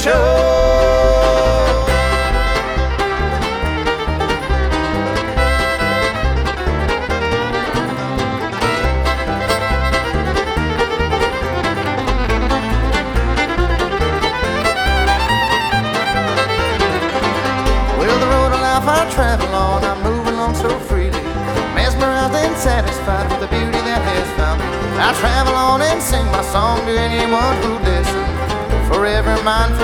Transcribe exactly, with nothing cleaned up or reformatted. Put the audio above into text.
show. I travel on, I move along so freely, mesmerized and satisfied with the beauty that has found me. I travel on and sing my song to anyone who listens, forever mindful